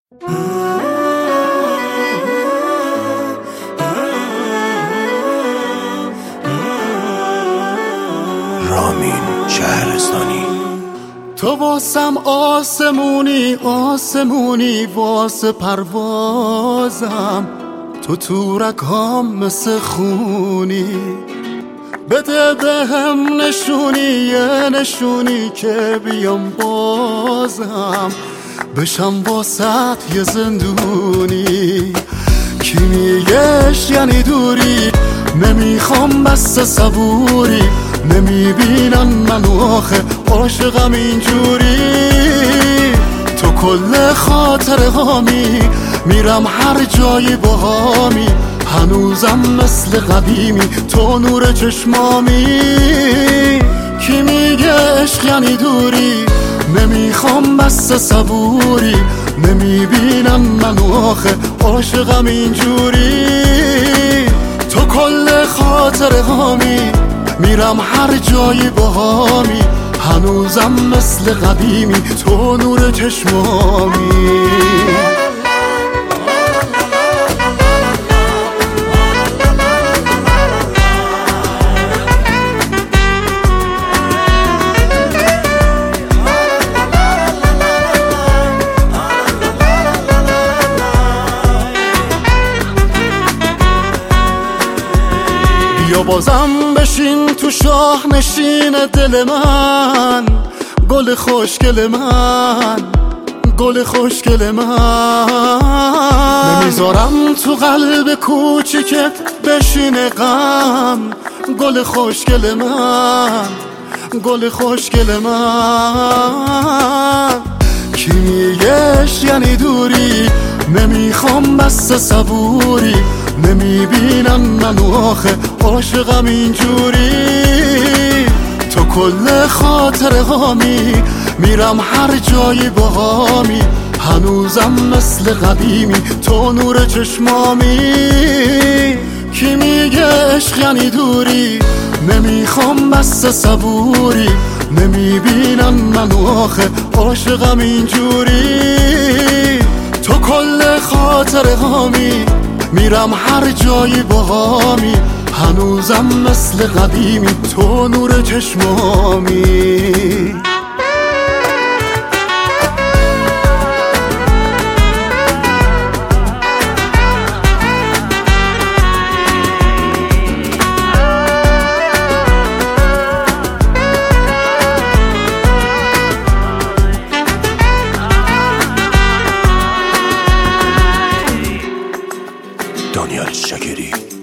رامین شهرستانی. تو واسم آسمونی آسمونی واسه پروازم، تو تورکام مثل خونی، بده بهم نشونی یه نشونی که بیام بازم بشم واسط یه زندونی. کی میگش یعنی دوری، نمیخوام بس صبوری، نمیبینن منو آخه عاشقم اینجوری. تو کل خاطره هامی، میرم هر جایی باهامی، هنوزم مثل قدیمی تو نور چشمامی. کی میگه عشق یعنی دوری، نمیخوام بس صبوری، نمیبینم منو آخه عاشقم اینجوری. تو کل خاطره هامی، میرم هر جایی باهامی، هنوزم مثل قدیمی تو نور چشمامی. یا بازم بشین تو شاه نشین دل من، گل خوشگل من، گل خوشگل من. نمیذارم تو قلب کوچیکت بشین غم، گل خوشگل من، گل خوشگل من. کی میگش یعنی دوری، نمیخوام بس صبوری، نمیبینم منو آخه عاشقم اینجوری. تو کل خاطره هامی، میرم هر جایی باهامی، هنوزم مثل قدیمی تو نور چشمامی. کی میگه عشق یعنی دوری، نمیخوام بس صبوری، نمیبینم منو آخه عاشقم اینجوری. تو کل خاطره هامی، میرم هر جایی باهامی، هنوزم مثل قدیمی تو نور چشمامی. دانیال شکری.